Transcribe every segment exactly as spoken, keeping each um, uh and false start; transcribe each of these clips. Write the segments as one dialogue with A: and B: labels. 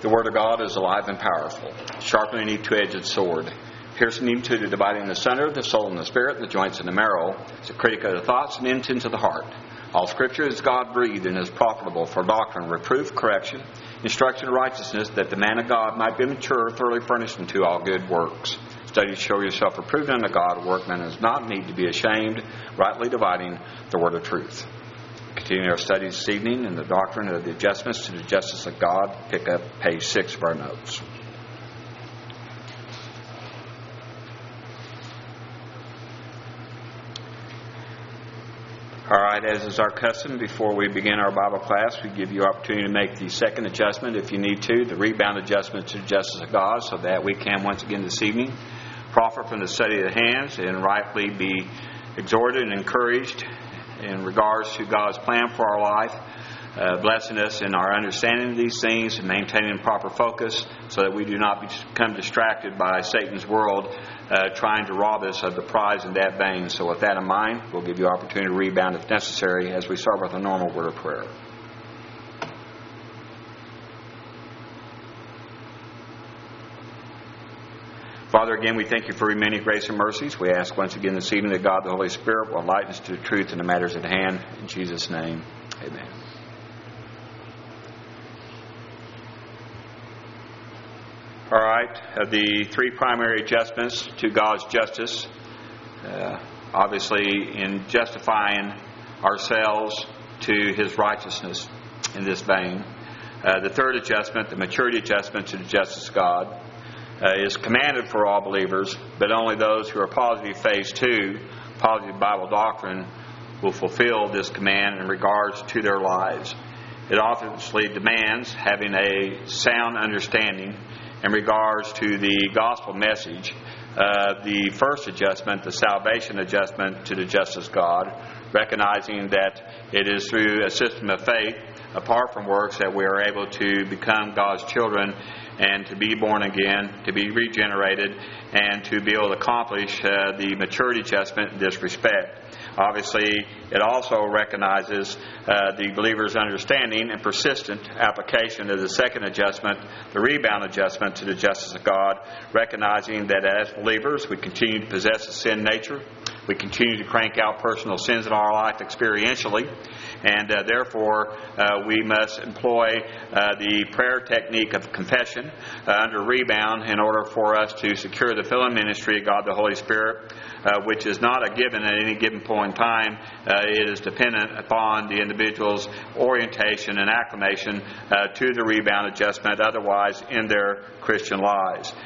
A: The Word of God is alive and powerful, sharper than any two-edged sword, piercing even to the dividing asunder of the soul and the spirit, and the joints and the marrow. It's a critic of the thoughts and intents of the heart. All Scripture is God-breathed and is profitable for doctrine, reproof, correction, instruction in righteousness, that the man of God might be mature, thoroughly furnished unto all good works. Study to show yourself approved unto God, a workman does not need to be ashamed, rightly dividing the word of truth. Continuing our studies this evening in the doctrine of the adjustments to the justice of God. Pick up page six of our notes. All right, as is our custom, before we begin our Bible class, we give you opportunity to make the second adjustment if you need to, the rebound adjustment to the justice of God, so that we can once again this evening profit from the study of the hands and rightly be exhorted and encouraged in regards to God's plan for our life, uh, blessing us in our understanding of these things and maintaining proper focus so that we do not become distracted by Satan's world uh, trying to rob us of the prize in that vein. So with that in mind, we'll give you opportunity to rebound if necessary as we start with a normal word of prayer. Father, again, we thank you for your many grace and mercies. We ask once again this evening that God, the Holy Spirit, will enlighten us to the truth in the matters at hand. In Jesus' name, amen. All right, uh, the three primary adjustments to God's justice, uh, obviously in justifying ourselves to His righteousness in this vein. Uh, the third adjustment, the maturity adjustment to the justice of God, Uh, is commanded for all believers, but only those who are positive phase two, positive Bible doctrine, will fulfill this command in regards to their lives. It obviously demands having a sound understanding in regards to the gospel message. Uh, the first adjustment, the salvation adjustment to the justice of God, recognizing that it is through a system of faith, apart from works, that we are able to become God's children and to be born again, to be regenerated, and to be able to accomplish uh, the maturity adjustment in this respect. Obviously, it also recognizes uh, the believer's understanding and persistent application of the second adjustment, the rebound adjustment to the justice of God, recognizing that as believers we continue to possess a sin nature. We continue to crank out personal sins in our life experientially, and uh, therefore uh, we must employ uh, the prayer technique of confession uh, under rebound in order for us to secure the filling ministry of God the Holy Spirit, uh, which is not a given at any given point in time. Uh, it is dependent upon the individual's orientation and acclimation uh, to the rebound adjustment, otherwise in their Christian lives.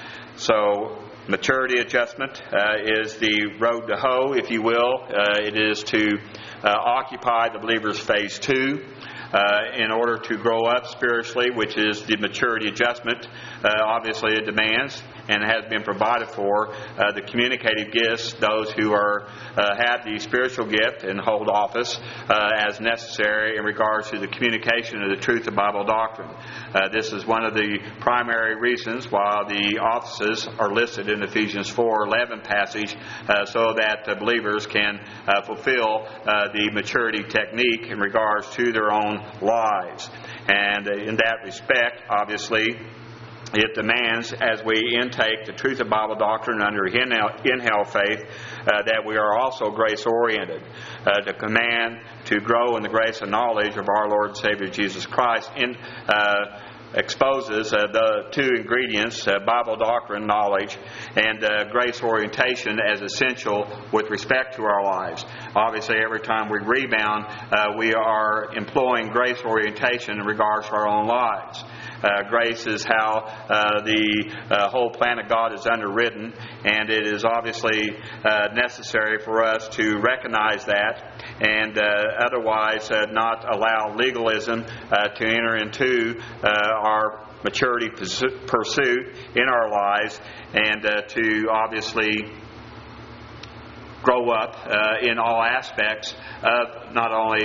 A: So, maturity adjustment uh, is the road to hoe, if you will. Uh, it is to uh, occupy the believer's phase two uh, in order to grow up spiritually, which is the maturity adjustment. Uh, obviously, it demands and has been provided for uh, the communicative gifts, those who are uh, have the spiritual gift and hold office uh, as necessary in regards to the communication of the truth of Bible doctrine. Uh, this is one of the primary reasons why the offices are listed in Ephesians four eleven passage, uh, so that the believers can uh, fulfill uh, the maturity technique in regards to their own lives. And uh, in that respect, obviously, it demands, as we intake the truth of Bible doctrine under inhale faith, uh, that we are also grace-oriented. Uh, to command to grow in the grace and knowledge of our Lord and Savior Jesus Christ in, uh, exposes uh, the two ingredients, uh, Bible doctrine, knowledge, and uh, grace orientation as essential with respect to our lives. Obviously, every time we rebound, uh, we are employing grace orientation in regards to our own lives. Uh, grace is how uh, the uh, whole plan of God is underwritten, and it is obviously uh, necessary for us to recognize that and uh, otherwise uh, not allow legalism uh, to enter into uh, our maturity pursuit in our lives, and uh, to obviously grow up uh, in all aspects of not only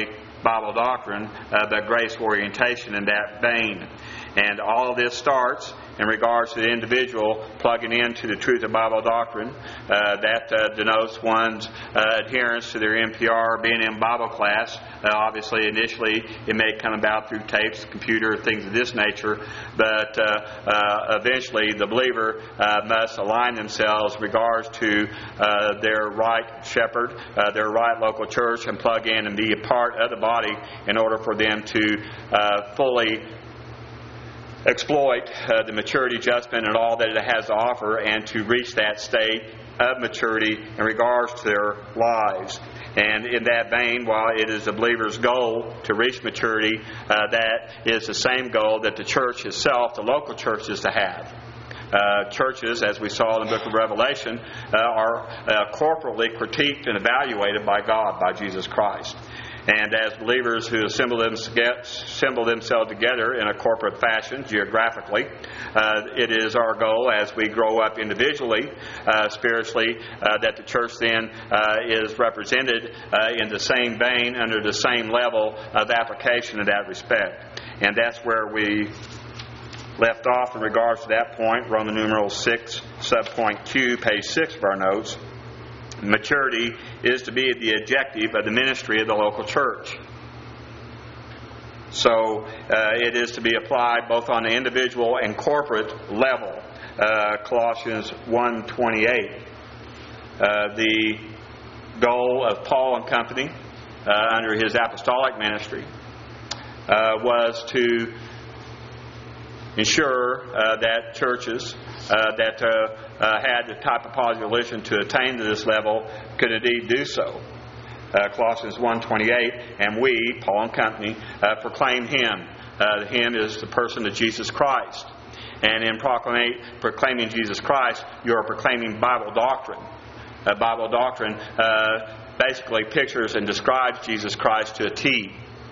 A: Bible doctrine, uh, but grace orientation in that vein. And all of this starts in regards to the individual plugging into the truth of Bible doctrine. Uh, that uh, denotes one's uh, adherence to their N P R, being in Bible class. Uh, obviously, initially, it may come about through tapes, computer, things of this nature. But uh, uh, eventually, the believer uh, must align themselves in regards to uh, their right shepherd, uh, their right local church, and plug in and be a part of the body in order for them to uh, fully exploit uh, the maturity adjustment and all that it has to offer, and to reach that state of maturity in regards to their lives. And in that vein, while it is the believer's goal to reach maturity, uh, that is the same goal that the church itself, the local church, is to have. Uh, churches, as we saw in the book of Revelation, uh, are uh, corporately critiqued and evaluated by God, by Jesus Christ. And as believers who assemble, them, assemble themselves together in a corporate fashion, geographically, uh, it is our goal as we grow up individually, uh, spiritually, uh, that the church then uh, is represented uh, in the same vein, under the same level of application in that respect. And that's where we left off in regards to that point, Roman numeral six, subpoint Q, page six of our notes. Maturity is to be the objective of the ministry of the local church. So uh, it is to be applied both on the individual and corporate level. Uh, Colossians one twenty-eight. Uh, the goal of Paul and company uh, under his apostolic ministry uh, was to ensure uh, that churches uh, that uh, uh, had the type of population to attain to this level could indeed do so. Uh, Colossians one twenty-eight, and we, Paul and company, uh, proclaim Him. Uh, him is the person of Jesus Christ. And in proclaim, proclaiming Jesus Christ, you are proclaiming Bible doctrine. Uh, Bible doctrine uh, basically pictures and describes Jesus Christ to a T.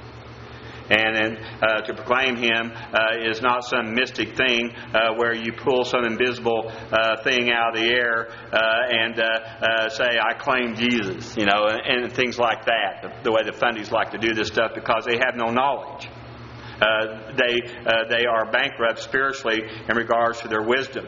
A: And then uh, to proclaim Him uh, is not some mystic thing uh, where you pull some invisible uh, thing out of the air uh, and uh, uh, say, I claim Jesus, you know, and, and things like that. The, the way the fundies like to do this stuff, because they have no knowledge. Uh, they uh, they are bankrupt spiritually in regards to their wisdom.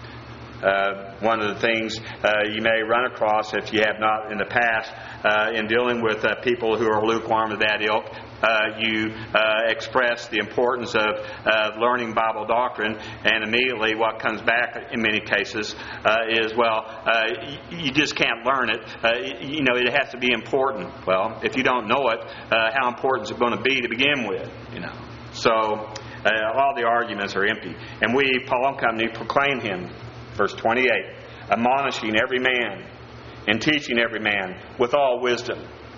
A: Uh, one of the things uh, you may run across, if you have not in the past, uh, in dealing with uh, people who are lukewarm of that ilk, uh, you uh, express the importance of uh, learning Bible doctrine, and immediately what comes back in many cases uh, is, well, uh, you just can't learn it. Uh, you know, it has to be important. Well, if you don't know it, uh, how important is it going to be to begin with? You know, so uh, all the arguments are empty. And we, Paul and company, proclaim Him. Verse twenty-eight, admonishing every man and teaching every man with all wisdom.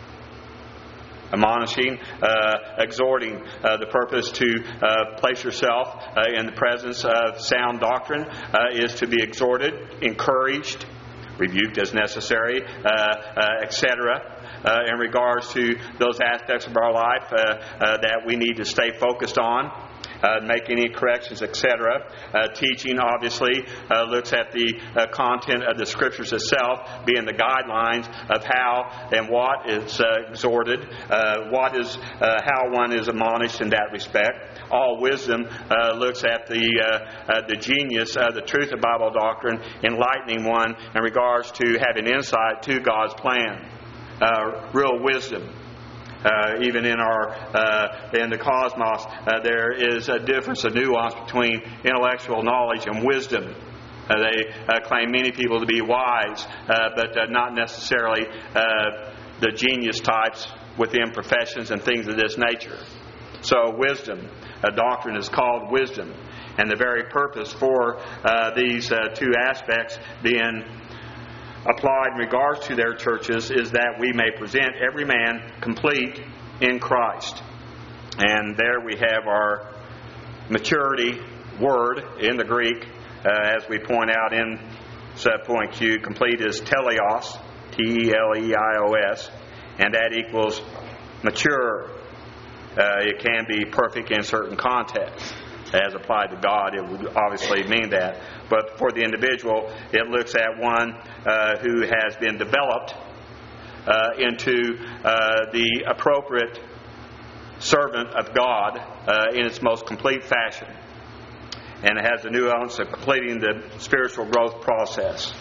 A: Admonishing, uh, exhorting, uh, the purpose to uh, place yourself uh, in the presence of sound doctrine uh, is to be exhorted, encouraged, rebuked as necessary, uh, uh, et cetera. Uh, in regards to those aspects of our life uh, uh, that we need to stay focused on. Uh, make any corrections, et cetera. Uh, teaching, obviously, uh, looks at the uh, content of the Scriptures itself, being the guidelines of how and what is uh, exhorted, uh, what is, uh, how one is admonished in that respect. All wisdom uh, looks at the uh, uh, the genius of the truth of Bible doctrine, enlightening one in regards to having insight to God's plan. Uh, real wisdom. Uh, even in our uh, in the cosmos, uh, there is a difference, a nuance between intellectual knowledge and wisdom. Uh, they uh, claim many people to be wise, uh, but uh, not necessarily uh, the genius types within professions and things of this nature. So wisdom, a doctrine is called wisdom, and the very purpose for uh, these uh, two aspects being applied in regards to their churches is that we may present every man complete in Christ. And there we have our maturity word in the Greek, uh, as we point out in subpoint Q. Complete is teleos, T E L E I O S, and that equals mature. Uh, it can be perfect in certain contexts. As applied to God, it would obviously mean that. But for the individual, it looks at one uh, who has been developed uh, into uh, the appropriate servant of God uh, in its most complete fashion. And it has the nuance of completing the spiritual growth process.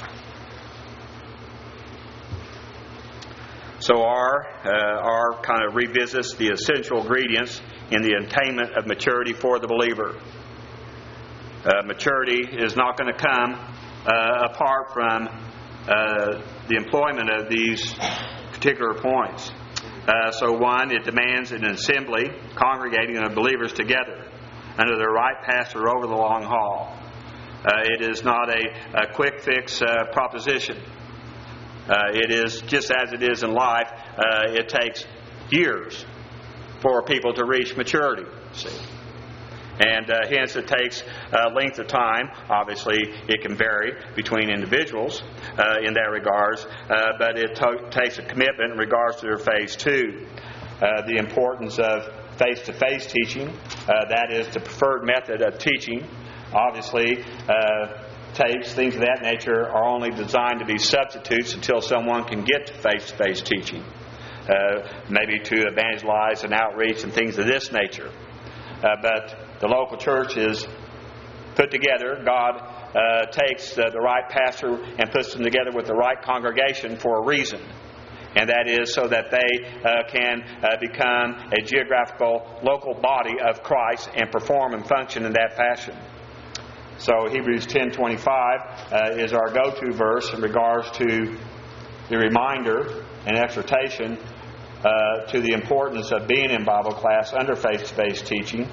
A: So our, uh, our kind of revisits the essential ingredients in the attainment of maturity for the believer. Uh, maturity is not going to come uh, apart from uh, the employment of these particular points. Uh, so one, it demands an assembly, congregating of believers together under the right pastor over the long haul. Uh, it is not a, a quick fix uh, proposition. Uh, it is just as it is in life. Uh, it takes years for people to reach maturity. See? And uh, hence it takes uh, length of time. Obviously, it can vary between individuals uh, in that regards, uh, but it to- takes a commitment in regards to their phase two. Uh, the importance of face-to-face teaching, uh, that is the preferred method of teaching. Obviously, uh, tapes, things of that nature are only designed to be substitutes until someone can get to face-to-face teaching. Uh, maybe to evangelize and outreach and things of this nature. Uh, but the local church is put together. God uh, takes uh, the right pastor and puts them together with the right congregation for a reason. And that is so that they uh, can uh, become a geographical local body of Christ and perform and function in that fashion. So Hebrews ten twenty-five uh, is our go-to verse in regards to the reminder and exhortation uh, to the importance of being in Bible class under face-to-face teaching,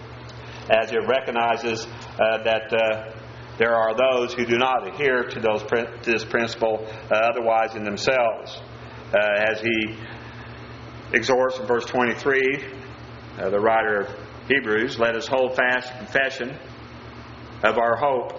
A: as it recognizes uh, that uh, there are those who do not adhere to those to this principle uh, otherwise in themselves. Uh, as he exhorts in verse twenty-three, uh, the writer of Hebrews, let us hold fast the confession of our hope.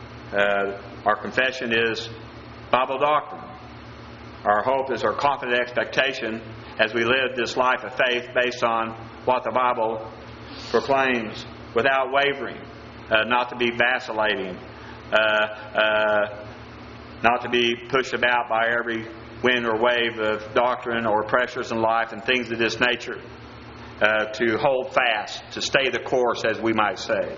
A: Uh, our confession is Bible doctrine. Our hope is our confident expectation as we live this life of faith based on what the Bible proclaims without wavering, uh, not to be vacillating, uh, uh, not to be pushed about by every wind or wave of doctrine or pressures in life and things of this nature, uh, to hold fast, to stay the course, as we might say.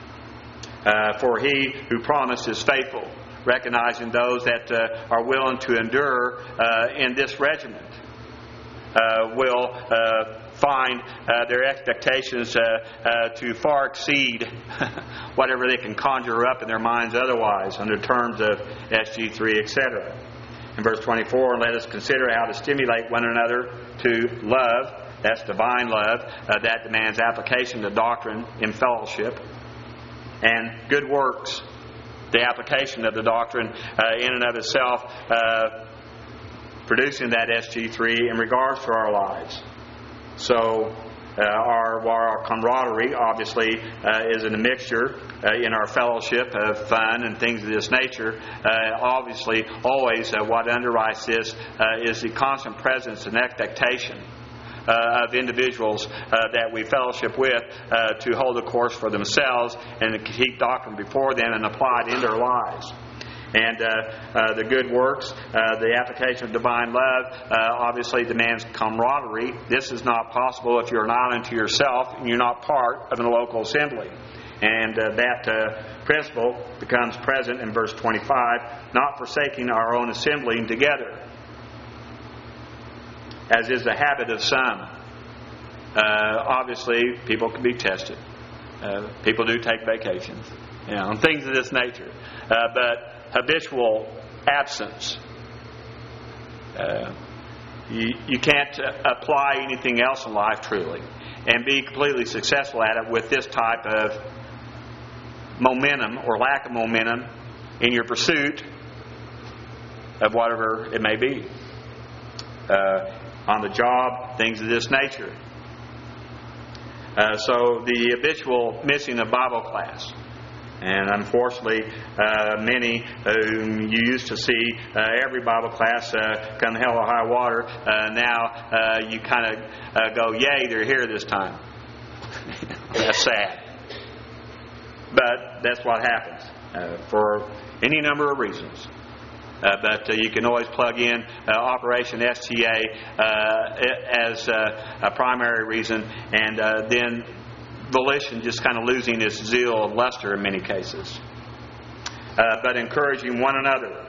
A: Uh, for he who promised is faithful, recognizing those that uh, are willing to endure uh, in this regiment uh, will uh, find uh, their expectations uh, uh, to far exceed whatever they can conjure up in their minds otherwise under terms of S G three, et cetera. In verse twenty-four, let us consider how to stimulate one another to love. That's divine love. Uh, that demands application to doctrine in fellowship. And good works, the application of the doctrine uh, in and of itself, uh, producing that S G three in regards to our lives. So uh, our, our camaraderie, obviously, uh, is in a mixture uh, in our fellowship of fun and things of this nature. Uh, obviously, always uh, what underwrites this uh, is the constant presence and expectation Uh, of individuals uh, that we fellowship with uh, to hold the course for themselves and to keep doctrine before them and apply it in their lives. And uh, uh, the good works, uh, the application of divine love, uh, obviously demands camaraderie. This is not possible if you're an island to yourself and you're not part of a local assembly. And uh, that uh, principle becomes present in verse twenty-five, not forsaking our own assembling together, as is the habit of some. Uh, obviously, people can be tested. Uh, people do take vacations, you know, and things of this nature. Uh, but habitual absence, uh, you, you can't uh, apply anything else in life truly and be completely successful at it with this type of momentum or lack of momentum in your pursuit of whatever it may be. Uh, on the job, things of this nature. Uh, so the habitual missing of Bible class. And unfortunately, uh, many whom you used to see uh, every Bible class uh, come hell or high water, uh, now uh, you kind of uh, go, yay, they're here this time. That's sad. But that's what happens uh, for any number of reasons. Uh, but uh, you can always plug in uh, Operation S T A uh, as uh, a primary reason, and uh, then volition just kind of losing its zeal and luster in many cases. Uh, but encouraging one another.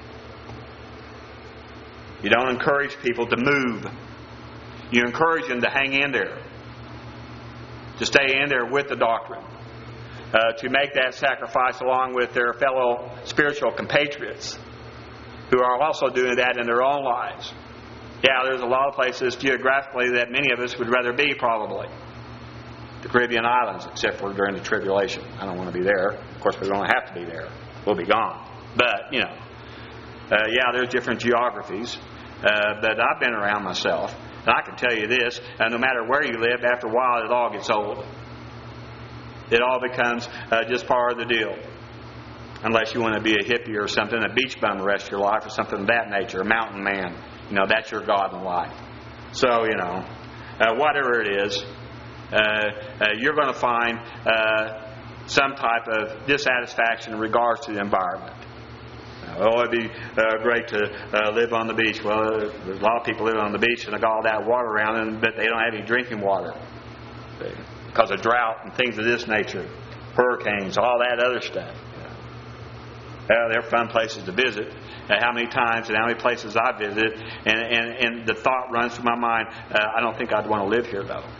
A: You don't encourage people to move. You encourage them to hang in there, to stay in there with the doctrine, uh, to make that sacrifice along with their fellow spiritual compatriots who are also doing that in their own lives. Yeah, there's a lot of places geographically that many of us would rather be, probably. The Caribbean islands, except for during the tribulation. I don't want to be there. Of course, we don't have to be there. We'll be gone. But, you know, uh, yeah, there's different geographies. Uh, but I've been around myself. And I can tell you this, uh, no matter where you live, after a while it all gets old. It all becomes uh, just part of the deal. Unless you want to be a hippie or something, a beach bum the rest of your life, or something of that nature, a mountain man. You know, that's your God in life. So, you know, uh, whatever it is, uh, uh, you're going to find uh, some type of dissatisfaction in regards to the environment. Oh, it'd be uh, great to uh, live on the beach. Well, there's a lot of people living on the beach and they got all that water around them, but they don't have any drinking water because of drought and things of this nature, hurricanes, all that other stuff. Uh, they're fun places to visit. Uh, how many times and how many places I visited, and, and, and the thought runs through my mind, uh, I don't think I'd want to live here, though.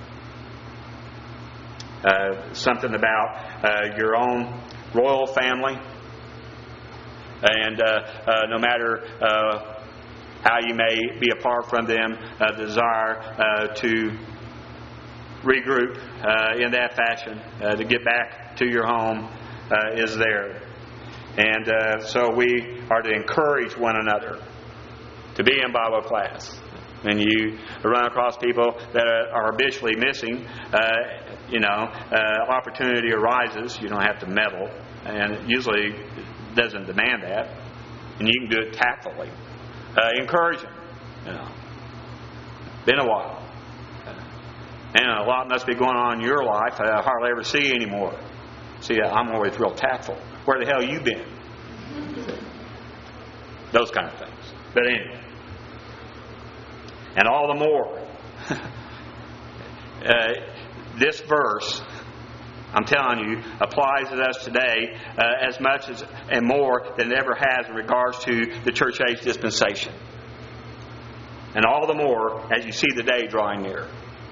A: Uh, something about uh, your own royal family, and uh, uh, no matter uh, how you may be apart from them, uh, the desire uh, to regroup uh, in that fashion, uh, to get back to your home uh, is there. And uh, so we are to encourage one another to be in Bible class. And you run across people that are habitually missing, uh, you know, uh, opportunity arises. You don't have to meddle. And it usually doesn't demand that. And you can do it tactfully. Uh, encourage them. You know. Been a while. And a lot must be going on in your life I hardly ever see anymore. See, I'm always real tactful. Where the hell you been? Those kind of things. But anyway. And all the more. uh, this verse, I'm telling you, applies to us today uh, as much as and more than it ever has in regards to the church age dispensation. And all the more as you see the day drawing near.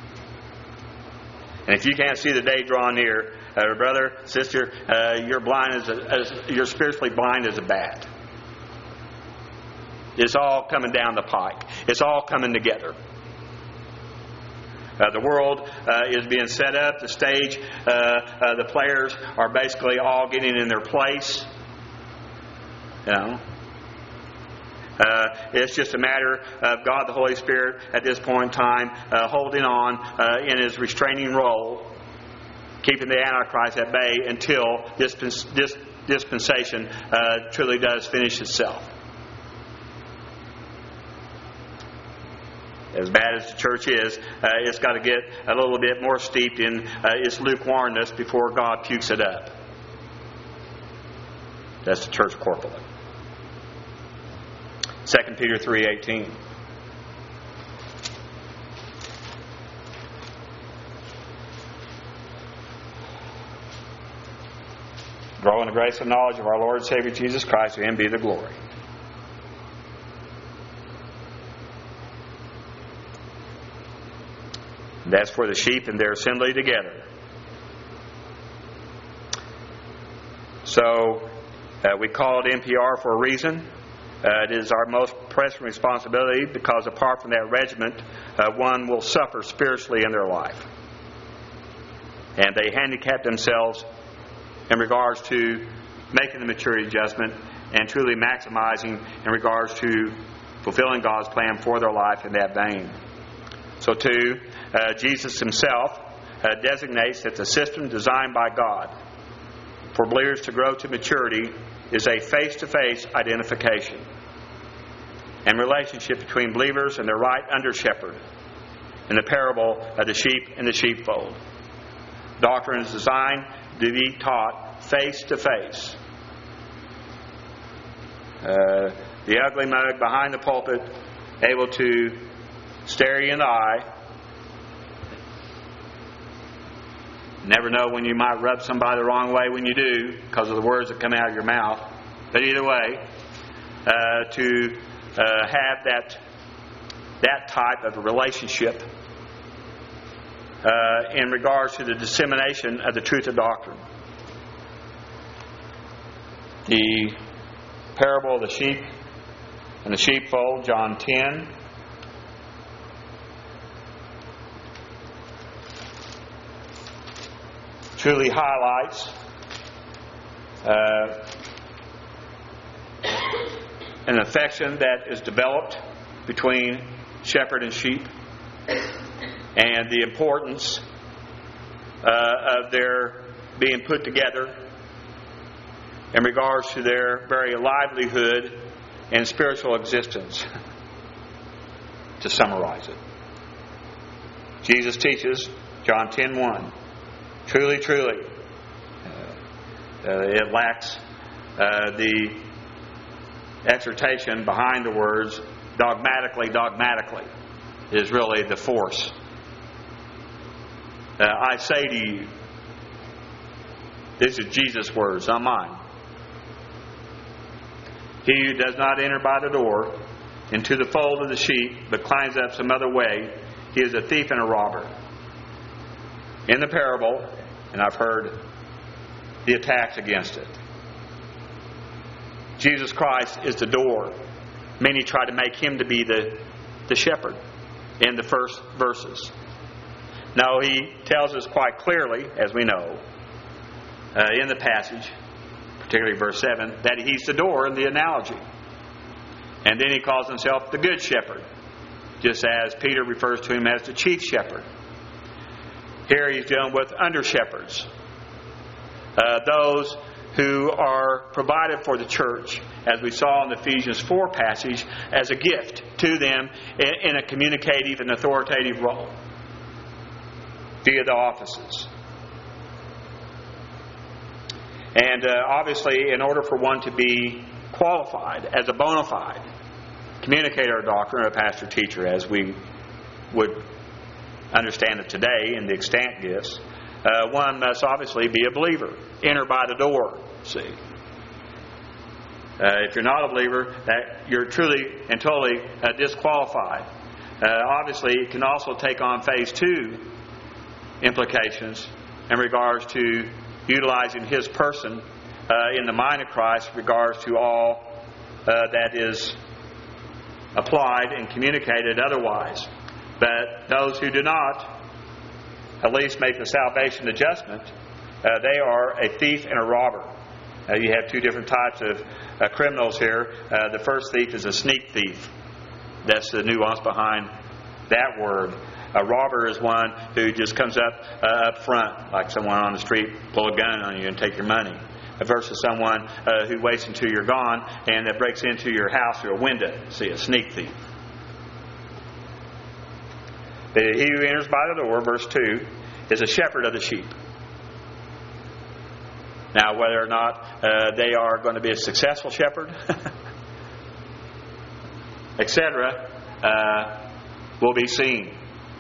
A: And if you can't see the day drawing near, uh, brother, sister, uh, you're blind as, a, as you're spiritually blind as a bat. It's all coming down the pike. It's all coming together. Uh, the world uh, is being set up. The stage, uh, uh, the players are basically all getting in their place. You know. Uh, it's just a matter of God the Holy Spirit at this point in time uh, holding on uh, in His restraining role, keeping the Antichrist at bay until this, this dispensation uh, truly does finish itself. As bad as the church is, uh, it's got to get a little bit more steeped in uh, its lukewarmness before God pukes it up. That's the church corporately. Second Peter three eighteen. Grow in the grace and knowledge of our Lord and Savior Jesus Christ, to Him be the glory. That's for the sheep in their assembly together. So, uh, we call it N P R for a reason. Uh, it is our most pressing responsibility because apart from that regiment, uh, one will suffer spiritually in their life. And they handicap themselves in regards to making the maturity adjustment and truly maximizing in regards to fulfilling God's plan for their life in that vein. So too, uh, Jesus Himself uh, designates that the system designed by God for believers to grow to maturity is a face-to-face identification and relationship between believers and their right under-shepherd in the parable of the sheep in the sheepfold. Doctrine is designed to be taught face-to-face. Uh, the ugly mug behind the pulpit, able to stare you in the eye. Never know when you might rub somebody the wrong way when you do, because of the words that come out of your mouth. But either way, uh, to uh, have that that type of a relationship uh, in regards to the dissemination of the truth of doctrine. The parable of the sheep and the sheepfold, John ten. Truly highlights uh, an affection that is developed between shepherd and sheep, and the importance uh, of their being put together in regards to their very livelihood and spiritual existence. To summarize it, Jesus teaches, John ten one, truly, truly, uh, uh, it lacks uh, the exhortation behind the words, dogmatically, dogmatically, is really the force. Uh, I say to you, this is Jesus' words, not mine. He who does not enter by the door into the fold of the sheep, but climbs up some other way, he is a thief and a robber. In the parable, and I've heard the attacks against it, Jesus Christ is the door. Many try to make Him to be the, the shepherd in the first verses. No, He tells us quite clearly, as we know, uh, in the passage, particularly verse seven, that He's the door in the analogy. And then He calls Himself the Good Shepherd, just as Peter refers to Him as the chief shepherd. Here He's dealing with under-shepherds, uh, those who are provided for the church, as we saw in the Ephesians four passage, as a gift to them in, in a communicative and authoritative role via the offices. And uh, obviously, in order for one to be qualified as a bona fide communicator of doctrine, or a pastor teacher, as we would understand it today in the extant gifts, uh, one must obviously be a believer. Enter by the door, see. Uh, if you're not a believer, that you're truly and totally uh, disqualified. Uh, obviously, it can also take on phase two implications in regards to utilizing His person uh, in the mind of Christ, in regards to all uh, that is applied and communicated otherwise. But those who do not at least make the salvation adjustment, uh, they are a thief and a robber. Uh, you have two different types of uh, criminals here. Uh, the first thief is a sneak thief. That's the nuance behind that word. A robber is one who just comes up uh, up front, like someone on the street, pull a gun on you and take your money, versus someone uh, who waits until you're gone and that breaks into your house through a window. See, a sneak thief. He who enters by the door, verse two, is a shepherd of the sheep. Now, whether or not uh, they are going to be a successful shepherd, et cetera, uh, will be seen.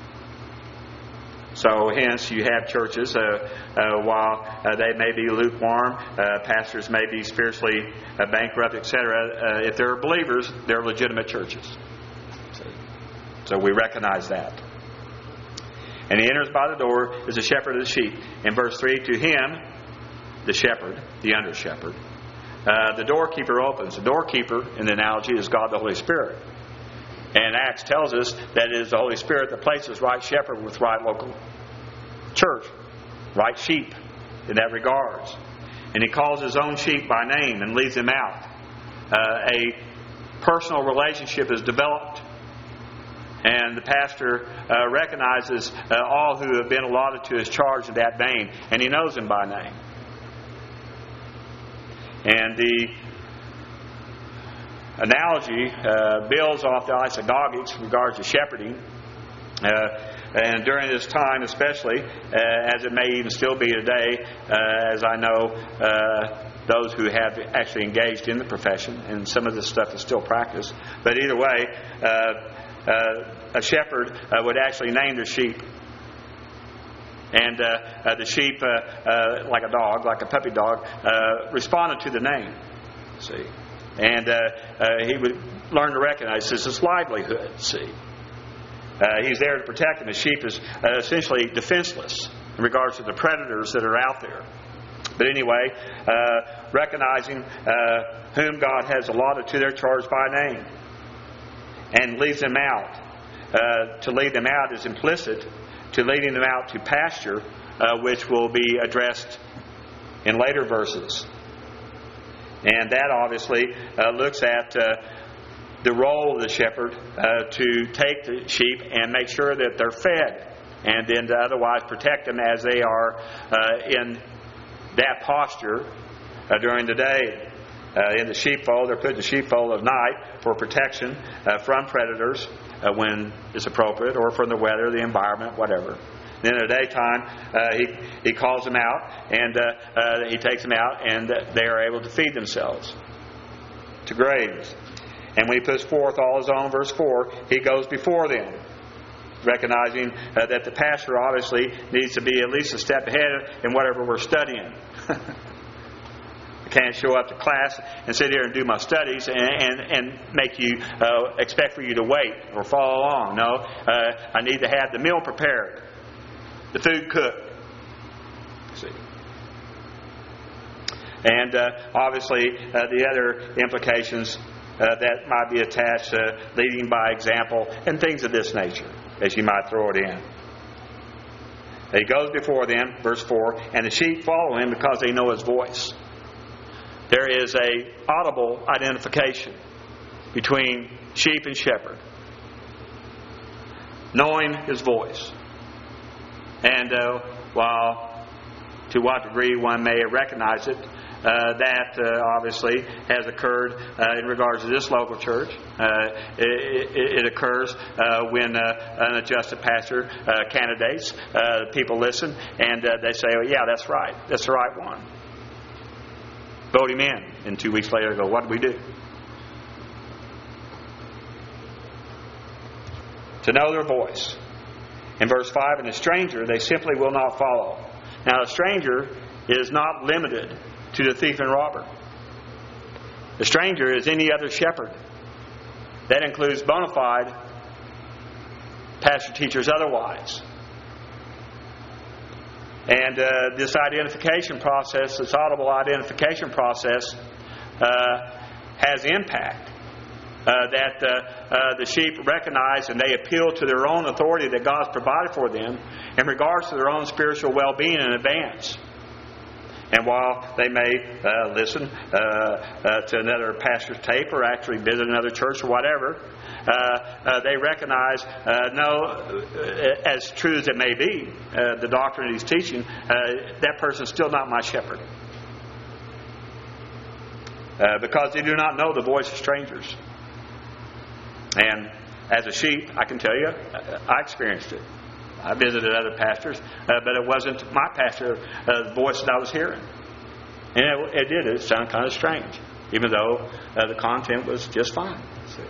A: So, hence, you have churches, uh, uh, while uh, they may be lukewarm, uh, pastors may be spiritually uh, bankrupt, et cetera. Uh, if they're believers, they're legitimate churches. So, so we recognize that. And he enters by the door, is a shepherd of the sheep. In verse three, to him, the shepherd, the under shepherd, uh, the doorkeeper opens. The doorkeeper, in the analogy, is God the Holy Spirit. And Acts tells us that it is the Holy Spirit that places right shepherd with right local church, right sheep in that regards. And he calls his own sheep by name and leads them out. Uh, a personal relationship is developed. And the pastor uh, recognizes uh, all who have been allotted to his charge in that vein, and he knows them by name. And the analogy uh, builds off the isagogics in regards to shepherding. Uh, And during this time especially, uh, as it may even still be today, uh, as I know uh, those who have actually engaged in the profession, and some of this stuff is still practiced. But either way, uh, uh, a shepherd uh, would actually name their sheep. And uh, uh, the sheep, uh, uh, like a dog, like a puppy dog, uh, responded to the name. See? And uh, uh, he would learn to recognize this as livelihood. See? Uh, he's there to protect them. The sheep is uh, essentially defenseless in regards to the predators that are out there. But anyway, uh, recognizing uh, whom God has allotted to their charge by name and leads them out. Uh, to lead them out is implicit to leading them out to pasture, uh, which will be addressed in later verses. And that obviously uh, looks at uh, the role of the shepherd uh, to take the sheep and make sure that they're fed, and then to otherwise protect them as they are uh, in that posture uh, during the day. Uh, in the sheepfold, they're put in the sheepfold at night for protection uh, from predators uh, when it's appropriate, or from the weather, the environment, whatever. Then in the daytime, uh, he he calls them out, and uh, uh, he takes them out, and they are able to feed themselves, to graze. And when he puts forth all his own, verse four, he goes before them, recognizing uh, that the pastor obviously needs to be at least a step ahead in whatever we're studying. I can't show up to class and sit here and do my studies and, and, and make you uh, expect for you to wait or follow along. No, uh, I need to have the meal prepared, the food cooked. See. And uh, obviously uh, the other implications uh, that might be attached, uh, leading by example, and things of this nature, as you might throw it in. He goes before them, verse four, and the sheep follow him because they know his voice. There is a audible identification between sheep and shepherd, knowing his voice. And uh, while to what degree one may recognize it, uh, that uh, obviously has occurred uh, in regards to this local church. Uh, it, it, it occurs uh, when uh, an adjusted pastor uh, candidates, uh, people listen, and uh, they say, "Oh, yeah, that's right. That's the right one. Vote him in." And two weeks later, go, "What do we do?" To know their voice. In verse five, and the stranger they simply will not follow. Now, a stranger is not limited to the thief and robber. The stranger is any other shepherd. That includes bona fide pastor teachers otherwise. And uh, this identification process, this audible identification process, uh, has impact. Uh, that uh, uh, the sheep recognize and they appeal to their own authority that God's provided for them in regards to their own spiritual well-being in advance. And while they may uh, listen uh, uh, to another pastor's tape or actually visit another church or whatever, uh, uh, they recognize, uh, no, as true as it may be, uh, the doctrine he's teaching, uh, that person's still not my shepherd. Uh, because they do not know the voice of strangers. And as a sheep, I can tell you, I experienced it. I visited other pastors, uh, but it wasn't my pastor, uh, the voice that I was hearing. And it, it did. It sounded kind of strange, even though uh, the content was just fine.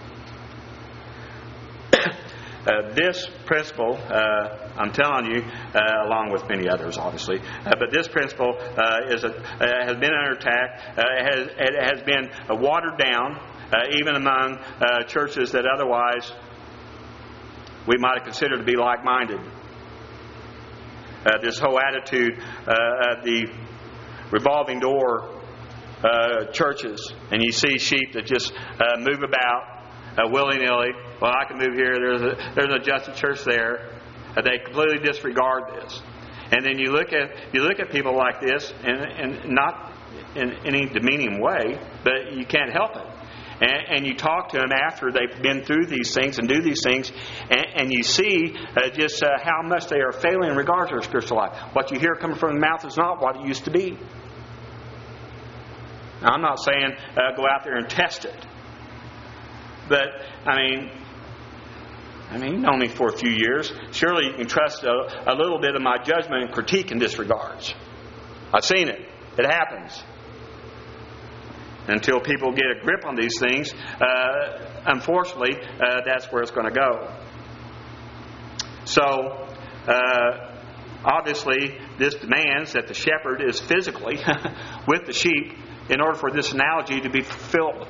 A: Uh, this principle, uh, I'm telling you, uh, along with many others, obviously, uh, but this principle uh, is a, uh, has been under attack. Uh, it, has, it has been uh, watered down, uh, even among uh, churches that otherwise we might have considered to be like-minded. Uh, this whole attitude uh, of the revolving door uh, churches, and you see sheep that just uh, move about uh, willy-nilly. Well, I can move here. There's a, there's an adjusted church there. Uh, they completely disregard this. And then you look at you look at people like this, and, and not in any demeaning way, but you can't help it. And, and you talk to them after they've been through these things and do these things, and, and you see uh, just uh, how much they are failing in regards to their spiritual life. What you hear coming from the mouth is not what it used to be. Now, I'm not saying uh, go out there and test it. But, I mean, I mean, you've known me for a few years. Surely you can trust a, a little bit of my judgment and critique in this regards. I've seen it. It happens. Until people get a grip on these things, uh, unfortunately, uh, that's where it's going to go. So, uh, obviously, this demands that the shepherd is physically with the sheep in order for this analogy to be fulfilled.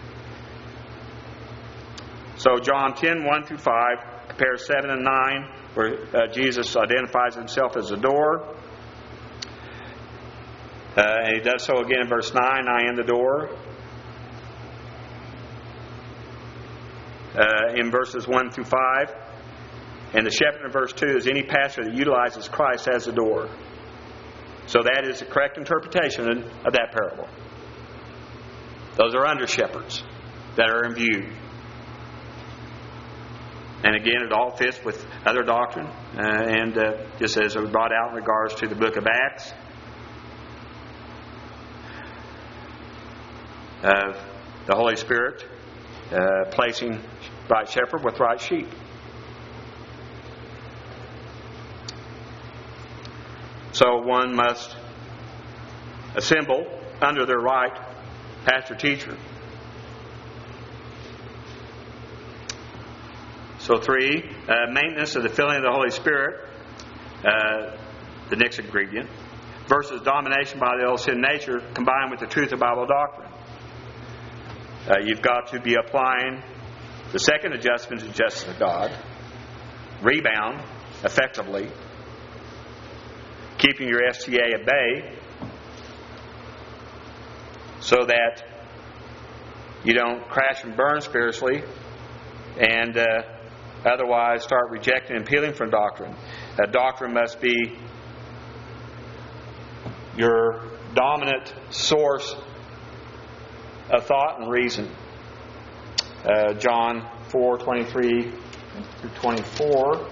A: So, John ten, one through five, compares seven and nine, where uh, Jesus identifies himself as the door. Uh, and he does so again in verse nine, I am the door. Uh, in verses one through five. And the shepherd in verse two is any pastor that utilizes Christ as the door. So that is the correct interpretation of that parable. Those are under shepherds that are in view. And again, it all fits with other doctrine. Uh, and uh, just as it was brought out in regards to the book of Acts. Uh, the Holy Spirit uh, placing right shepherd with right sheep. So one must assemble under their right pastor teacher. So three, uh, maintenance of the filling of the Holy Spirit, uh, the next ingredient, versus domination by the old sin nature combined with the truth of Bible doctrine. Uh, you've got to be applying the second adjustment to the justice of God, rebound effectively, keeping your S T A at bay so that you don't crash and burn spiritually and uh, otherwise start rejecting and peeling from doctrine. Uh, doctrine must be your dominant source of thought and reason. Uh, John four twenty-three through twenty-four.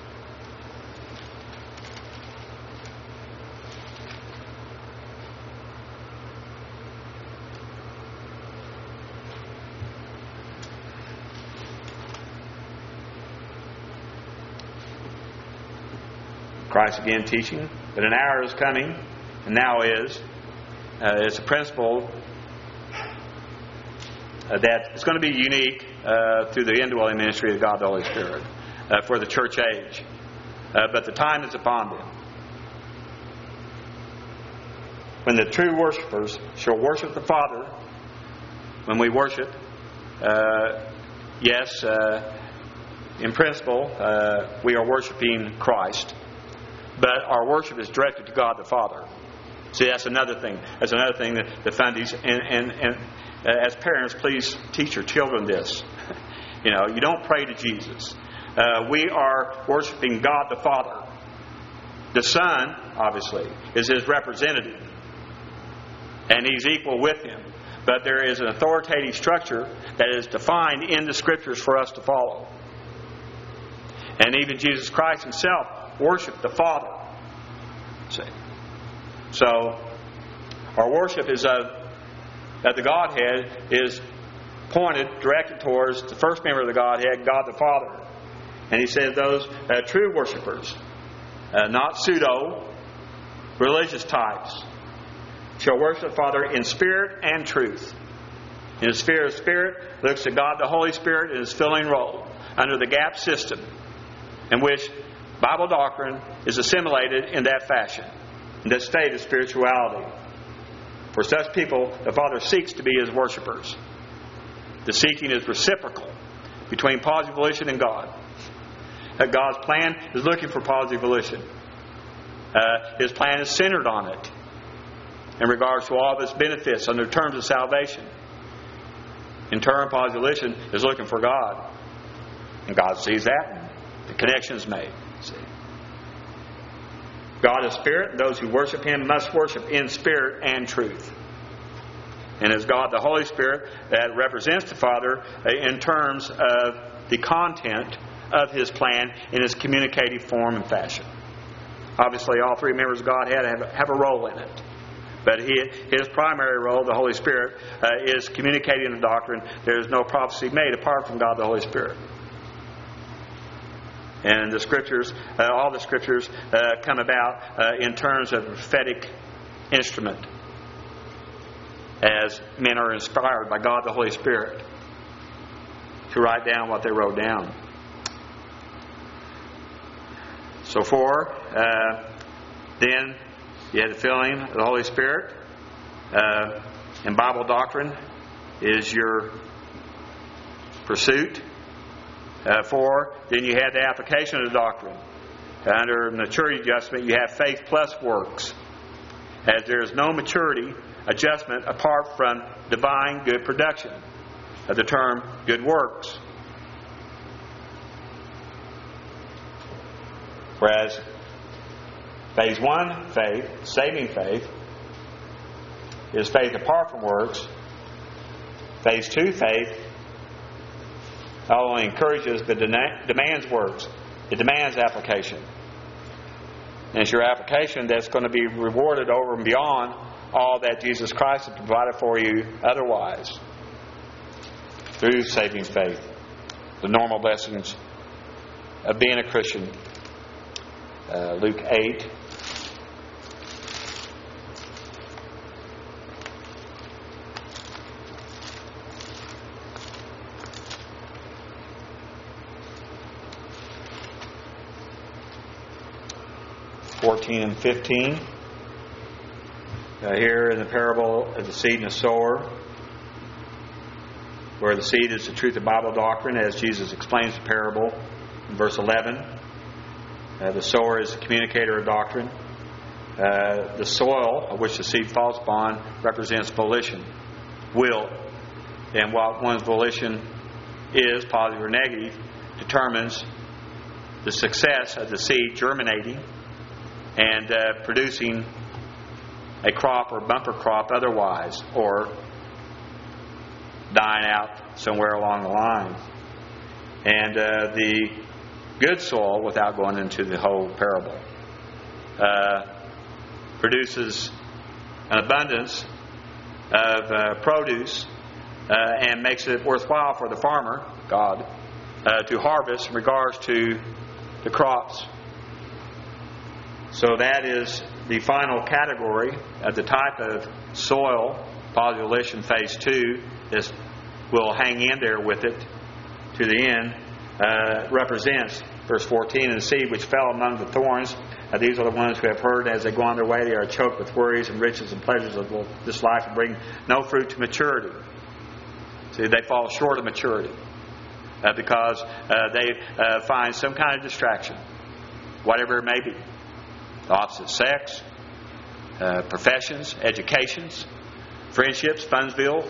A: Christ again teaching that an hour is coming, and now is. Uh, it's a principle uh, that is going to be unique uh, through the indwelling ministry of God the Holy Spirit uh, for the church age. Uh, but the time is upon them. When the true worshipers shall worship the Father, when we worship, uh, yes, uh, in principle, uh, we are worshiping Christ. But our worship is directed to God the Father. See, that's another thing. That's another thing that the Fundies, and, and, and uh, as parents, please teach your children this. You know, you don't pray to Jesus. Uh, we are worshiping God the Father. The Son, obviously, is His representative. And He's equal with Him. But there is an authoritative structure that is defined in the Scriptures for us to follow. And even Jesus Christ Himself worship the Father. See? So, our worship is of, of the Godhead is pointed, directed towards the first member of the Godhead, God the Father. And he says those uh, true worshipers, uh, not pseudo religious types, shall worship the Father in spirit and truth. In the sphere of spirit, looks at God the Holy Spirit in His filling role under the gap system, in which Bible doctrine is assimilated in that fashion, in that state of spirituality. For such people, the Father seeks to be His worshipers. The seeking is reciprocal between positive volition and God. That God's plan is looking for positive volition. Uh, His plan is centered on it in regards to all of its benefits under terms of salvation. In turn, positive volition is looking for God. And God sees that. The connection is made. See? God is spirit, and those who worship Him must worship in spirit and truth. And as God the Holy Spirit that represents the Father in terms of the content of His plan in His communicative form and fashion. Obviously, all three members of Godhead have, have a role in it. But he, His primary role, the Holy Spirit, uh, is communicating the doctrine. There is no prophecy made apart from God the Holy Spirit. And the Scriptures, uh, all the Scriptures uh, come about uh, in terms of a prophetic instrument, as men are inspired by God the Holy Spirit to write down what they wrote down. So four, uh, then you had the filling of the Holy Spirit. Uh, and Bible doctrine is your pursuit. Uh, four, then you had the application of the doctrine. Under maturity adjustment, you have faith plus works, as there is no maturity adjustment apart from divine good production of the term good works. Whereas phase one, faith, saving faith, is faith apart from works. Phase two, faith, not only encourages but demands works. It demands application. And it's your application that's going to be rewarded over and beyond all that Jesus Christ has provided for you otherwise, through saving faith. The normal blessings of being a Christian. Uh, Luke eight. fourteen and fifteen. Uh, here in the parable of the seed and the sower, where the seed is the truth of Bible doctrine, as Jesus explains the parable in verse eleven. Uh, the sower is the communicator of doctrine. Uh, the soil of which the seed falls upon represents volition, will. And what one's volition is, positive or negative, determines the success of the seed germinating and uh, producing a crop or bumper crop otherwise, or dying out somewhere along the line. And uh, the good soil, without going into the whole parable, uh, produces an abundance of uh, produce uh, and makes it worthwhile for the farmer, God, uh, to harvest in regards to the crops. So that is the final category of the type of soil. Positive volition phase two is will hang in there with it to the end. Uh, represents verse fourteen, and the seed which fell among the thorns. Uh, these are the ones who have heard, as they go on their way, they are choked with worries and riches and pleasures of this life, and bring no fruit to maturity. See, they fall short of maturity uh, because uh, they uh, find some kind of distraction, whatever it may be. The opposite sex, uh, professions, educations, friendships, Funsville,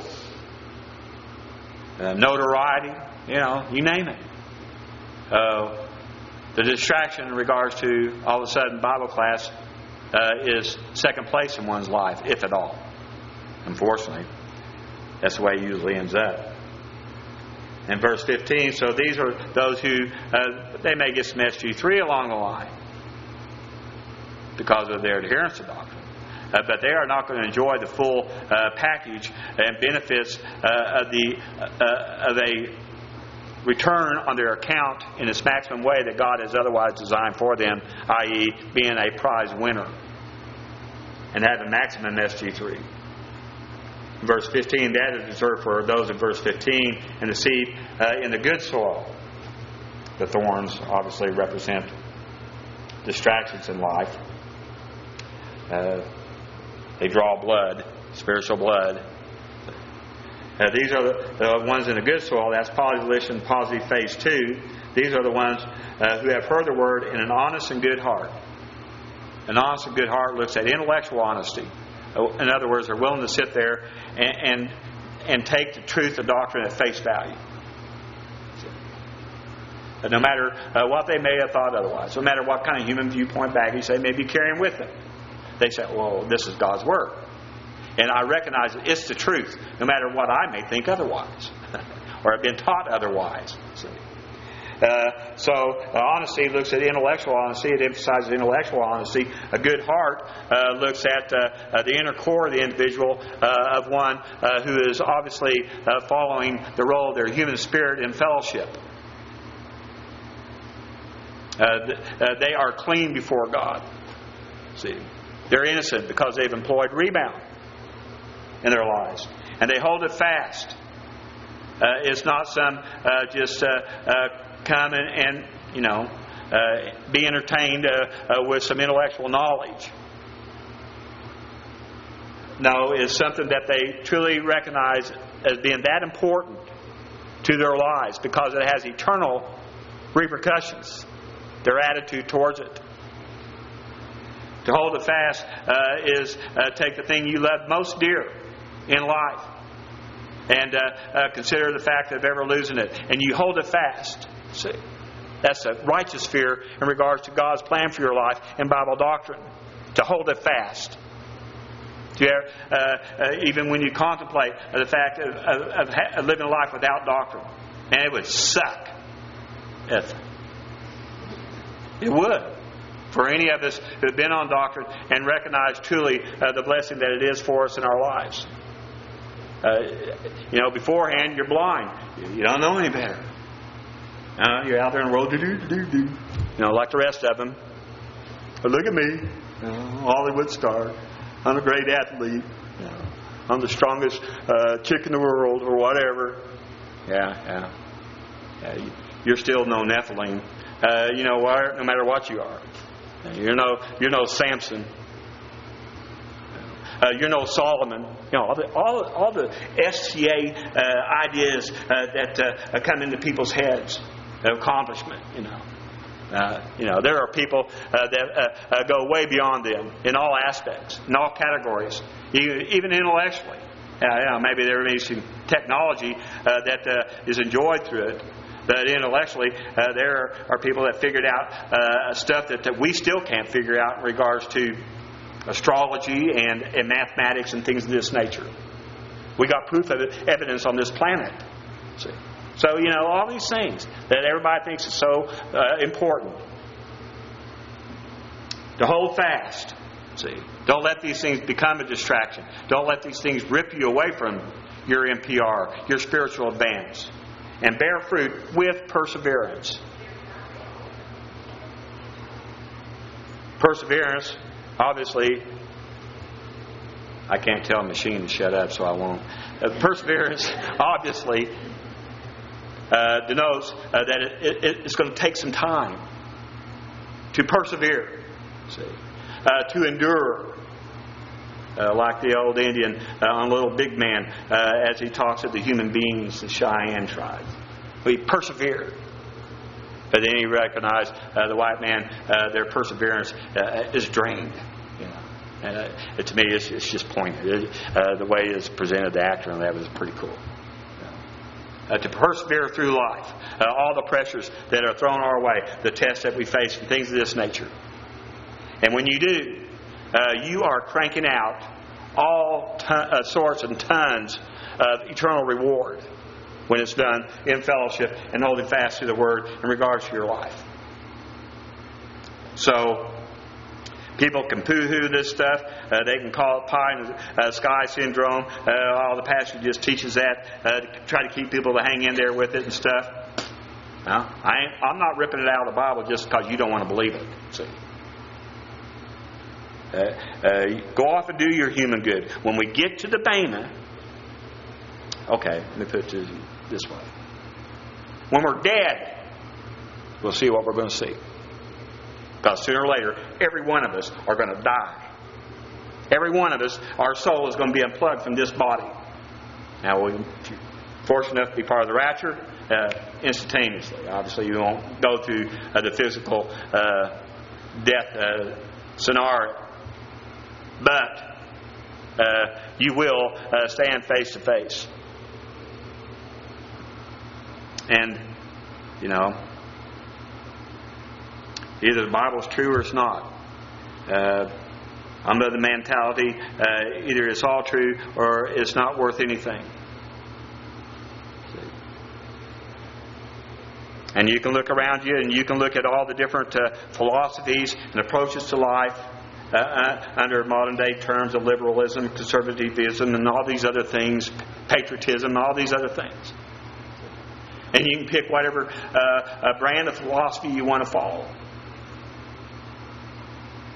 A: uh, notoriety, you know, you name it. Uh, the distraction in regards to all of a sudden Bible class uh, is second place in one's life, if at all. Unfortunately, that's the way it usually ends up. In verse fifteen, so these are those who, uh, they may get some S G three along the line because of their adherence to doctrine. Uh, but they are not going to enjoy the full uh, package and benefits uh, of the uh, of a return on their account in its maximum way that God has otherwise designed for them, that is, being a prize winner and having maximum S G three. Verse fifteen, that is reserved for those in verse fifteen, and the seed uh, in the good soil. The thorns obviously represent distractions in life. Uh, they draw blood, spiritual blood. Uh, these are the, the ones in the good soil. That's positive volition, positive phase two. These are the ones uh, who have heard the word in an honest and good heart. An honest and good heart looks at intellectual honesty. In other words, they're willing to sit there and and, and take the truth of doctrine at face value. But no matter uh, what they may have thought otherwise, no matter what kind of human viewpoint baggage they may be carrying with them, they say, well, this is God's Word. And I recognize that it's the truth, no matter what I may think otherwise, or have been taught otherwise. See? Uh, so uh, honesty looks at intellectual honesty. It emphasizes intellectual honesty. A good heart uh, looks at uh, uh, the inner core of the individual, uh, of one uh, who is obviously uh, following the role of their human spirit in fellowship. Uh, th- uh, they are clean before God. See, they're innocent because they've employed rebound in their lives, and they hold it fast. Uh, it's not some uh, just uh, uh, come and, and you know uh, be entertained uh, uh, with some intellectual knowledge. No, it's something that they truly recognize as being that important to their lives because it has eternal repercussions. Their attitude towards it. To hold it fast uh, is uh, take the thing you love most dear in life and uh, uh, consider the fact of ever losing it. And you hold it fast. See, that's a righteous fear in regards to God's plan for your life in Bible doctrine. To hold it fast. Do you ever, uh, uh, even when you contemplate the fact of, of, of living a life without doctrine. And it would suck. If It would. For any of us who have been on doctrine and recognize truly uh, the blessing that it is for us in our lives. Uh, you know, beforehand, you're blind. You don't know any better. Uh, you're out there in the world, do do do do. You know, like the rest of them. But look at me, you know, Hollywood star. I'm a great athlete. You know, I'm the strongest uh, chick in the world, or whatever. Yeah, yeah. yeah you're still no Nephilim. Uh, you know what? No matter what you are, you're no you're no Samson. Uh, you're no Solomon. You know all the all, all the S T A uh, ideas uh, that uh, come into people's heads. Accomplishment. You know. Uh, you know there are people uh, that uh, uh, go way beyond them in all aspects, in all categories, even intellectually. Uh, you know, maybe there may be some technology uh, that uh, is enjoyed through it. But intellectually, uh, there are people that figured out uh, stuff that, that we still can't figure out in regards to astrology and, and mathematics and things of this nature. We got proof of it, evidence on this planet. See? So, you know, all these things that everybody thinks is so uh, important. To hold fast. See? Don't let these things become a distraction. Don't let these things rip you away from your M P R, your spiritual advance. And bear fruit with perseverance. Perseverance, obviously, I can't tell a machine to shut up, so I won't. Uh, perseverance, obviously, uh, denotes uh, that it, it, it's going to take some time to persevere, see, uh, to endure. Uh, like the old Indian uh, on Little Big Man, uh, as he talks of the human beings, the Cheyenne tribe. We persevered. But then he recognized uh, the white man, uh, their perseverance uh, is drained. You know. And uh, to me, it's, it's just pointed. It, uh, the way it's presented, the actor on that was pretty cool. Uh, to persevere through life, uh, all the pressures that are thrown our way, the tests that we face, and things of this nature. And when you do, Uh, you are cranking out all ton, uh, sorts and tons of eternal reward when it's done in fellowship and holding fast to the Word in regards to your life. So, people can poo-hoo this stuff. Uh, they can call it pie in the uh, sky syndrome. Uh, all the pastor just teaches that uh, to try to keep people to hang in there with it and stuff. No, I ain't, I'm not ripping it out of the Bible just because you don't want to believe it. See. Uh, uh, go off and do your human good. When we get to the Bema, okay, let me put it this way. When we're dead, we'll see what we're going to see. Because sooner or later, every one of us are going to die. Every one of us, our soul is going to be unplugged from this body. Now, we're fortunate enough to be part of the rapture uh, instantaneously. Obviously, you won't go through uh, the physical uh, death uh, scenario. But uh, you will uh, stand face to face. And, you know, either the Bible is true or it's not. Uh, I'm of the mentality, uh, either it's all true or it's not worth anything. And you can look around you and you can look at all the different uh, philosophies and approaches to life. Uh, uh, under modern day terms of liberalism, conservatism, and all these other things, patriotism, all these other things. And you can pick whatever uh, uh, brand of philosophy you want to follow.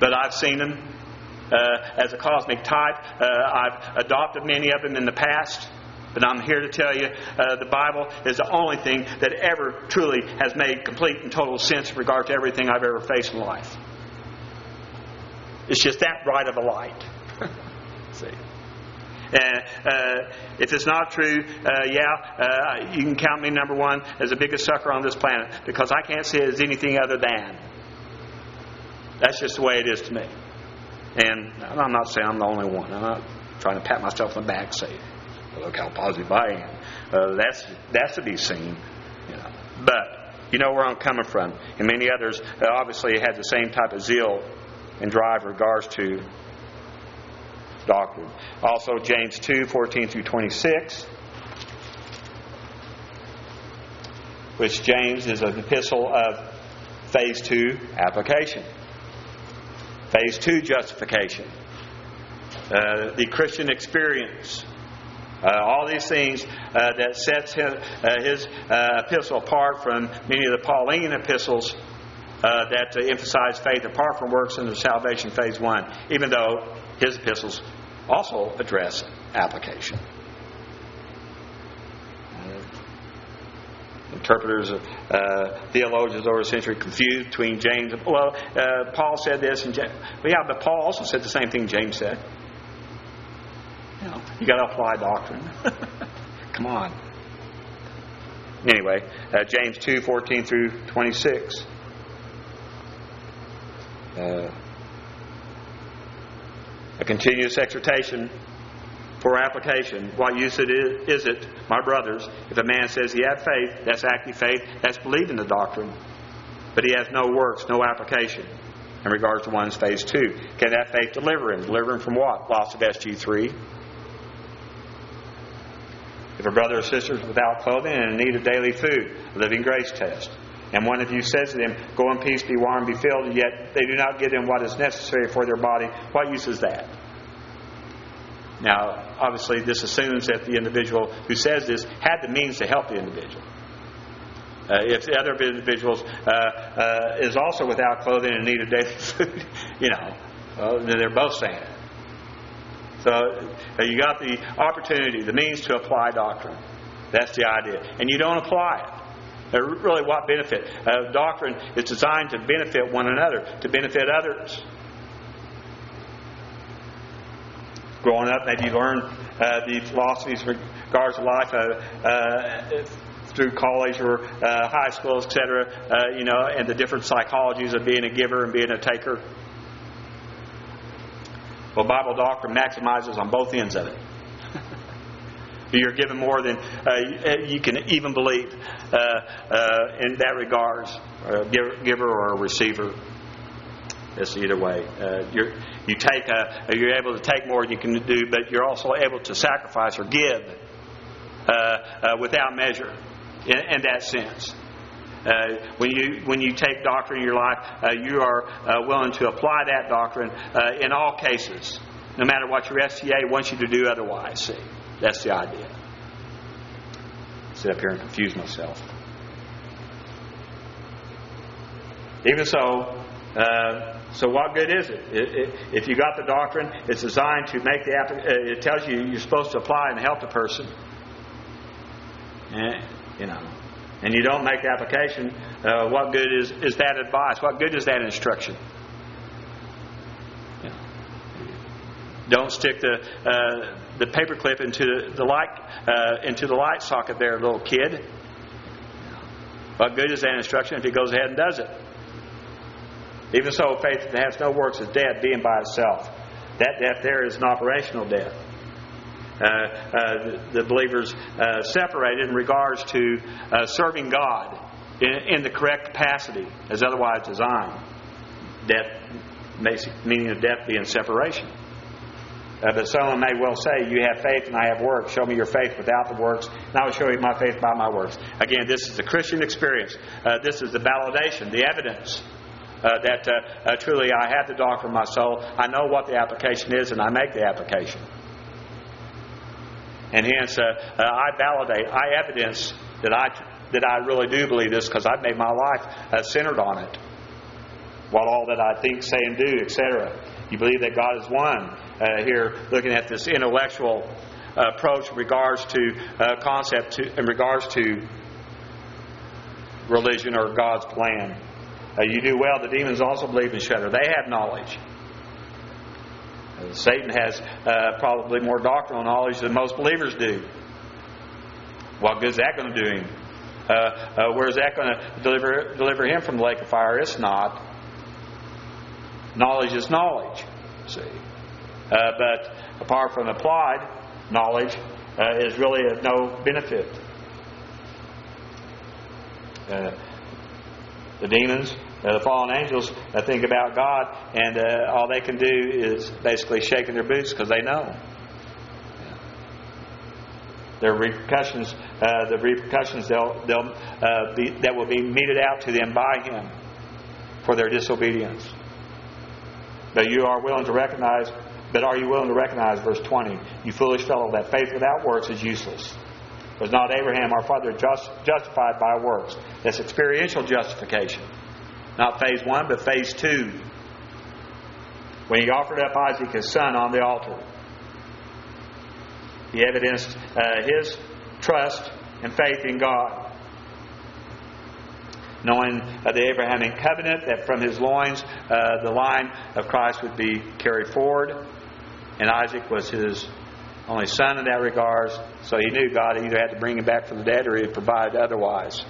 A: But I've seen them uh, as a cosmic type. Uh, I've adopted many of them in the past. But I'm here to tell you, uh, the Bible is the only thing that ever truly has made complete and total sense in regard to everything I've ever faced in life. It's just that bright of a light. See? And uh, if it's not true, uh, yeah, uh, you can count me number one as the biggest sucker on this planet, because I can't see it as anything other than. That's just the way it is to me. And I'm not saying I'm the only one. I'm not trying to pat myself on the back and say, look how positive I am. Uh, that's that's to be seen. You know. But you know where I'm coming from. And many others uh, obviously had the same type of zeal and drive in regards to doctrine. Also, James two, fourteen through twenty-six, which James is an epistle of phase two application. Phase two justification. Uh, the Christian experience. Uh, all these things uh, that sets his, uh, his uh, epistle apart from many of the Pauline epistles uh, that uh, emphasize faith apart from works in the salvation phase one, even though his epistles also address application. Uh, interpreters, uh, theologians over the century confused between James. Well, uh, Paul said this, and James, well, yeah, but Paul also said the same thing James said. You know, you got to apply doctrine. Come on. Anyway, uh, James two, fourteen through twenty-six. Uh, a continuous exhortation for application. What use it is, is it, my brothers, if a man says he had faith, that's active faith, that's believing the doctrine, but he has no works, no application in regards to one's phase two. Can that faith deliver him? Deliver him from what? Loss of S G three. If a brother or sister is without clothing and in need of daily food, a living grace test, and one of you says to them, go in peace, be warm, be filled, and yet they do not give them what is necessary for their body, what use is that? Now, obviously, this assumes that the individual who says this had the means to help the individual. Uh, if the other individual uh, uh, is also without clothing and in need of daily food, you know, well, then they're both saying it. So uh, you got the opportunity, the means to apply doctrine. That's the idea. And you don't apply it. Uh, really, what benefit? Uh, doctrine is designed to benefit one another, to benefit others. Growing up, maybe you learn uh, the philosophies in regards to life uh, uh, through college or uh, high schools, et cetera. Uh, you know, and the different psychologies of being a giver and being a taker. Well, Bible doctrine maximizes on both ends of it. You're given more than uh, you can even believe uh, uh, in that regards, a giver or a receiver. It's either way. Uh, you're, you take a, you're able to take more than you can do, but you're also able to sacrifice or give uh, uh, without measure in, in that sense. Uh, when you when you take doctrine in your life, uh, you are uh, willing to apply that doctrine uh, in all cases, no matter what your S T A wants you to do otherwise. See, that's the idea. Sit up here and confuse myself. Even so, uh, so what good is it? It, it? If you got the doctrine, it's designed to make the app. Uh, it tells you you're supposed to apply and help the person. And, you know. And you don't make the application, uh, what good is, is that advice? What good is that instruction? Yeah. Don't stick the uh, the paperclip into the, the light uh, into the light socket there, little kid. What good is that instruction if he goes ahead and does it? Even so, faith that has no works is dead, being by itself. That death there is an operational death. Uh, uh, the believers uh, separated in regards to uh, serving God in, in the correct capacity as otherwise designed. Death, meaning of death being separation. Uh, but someone may well say, you have faith and I have works. Show me your faith without the works, and I will show you my faith by my works. Again, this is the Christian experience. Uh, this is the validation, the evidence uh, that uh, uh, truly I have the doctrine of my soul. I know what the application is, and I make the application. And hence, uh, uh, I validate, I evidence that I that I really do believe this because I've made my life uh, centered on it. What all that I think, say, and do, et cetera. You believe that God is one. Uh, here, looking at this intellectual uh, approach in regards to uh, concept, to, in regards to religion or God's plan. Uh, you do well. The demons also believe and shudder. They have knowledge. Uh, Satan has uh, probably more doctrinal knowledge than most believers do. What good is that going to do him? Uh, uh, where is that going to deliver deliver him from the lake of fire? It's not. Knowledge is knowledge. See, uh, but apart from applied knowledge, uh, is really of no benefit. Uh, the demons, uh, the fallen angels, uh, think about God, and uh, all they can do is basically shaking their boots because they know. Their repercussions, uh, the repercussions they'll, they'll, uh, be, that will be meted out to them by Him for their disobedience. But you are willing to recognize, but are you willing to recognize, verse twenty, you foolish fellow, that faith without works is useless. Was not Abraham our father just, justified by works? That's experiential justification. Not phase one, but phase two. When he offered up Isaac, his son, on the altar, he evidenced uh, his trust and faith in God. Knowing uh, the Abrahamic covenant, that from his loins uh, the line of Christ would be carried forward. And Isaac was his only son in that regard. So he knew God either had to bring him back from the dead or He would provide otherwise.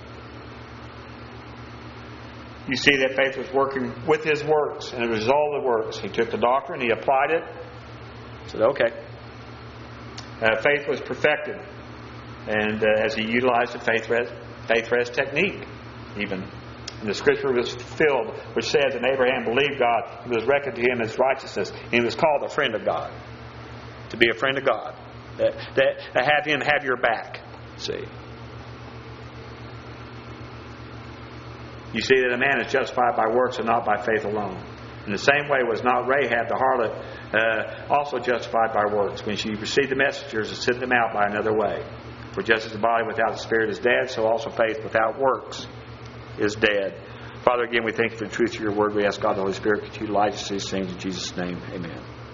A: You see that faith was working with his works. And as a result of the works, he took the doctrine, he applied it. Said, okay. Uh, faith was perfected. And uh, as he utilized the faith rest, faith rest technique, even. And the scripture was fulfilled, which says, and Abraham believed God, it was reckoned to him as righteousness, and he was called a friend of God. To be a friend of God. That, that, that have Him have your back. See. You see that a man is justified by works and not by faith alone. In the same way was not Rahab the harlot uh, also justified by works, when she received the messengers and sent them out by another way. For just as the body without the spirit is dead, so also faith without works is dead. Father, again, we thank you for the truth of your word. We ask God the Holy Spirit to utilize these things in Jesus' name. Amen.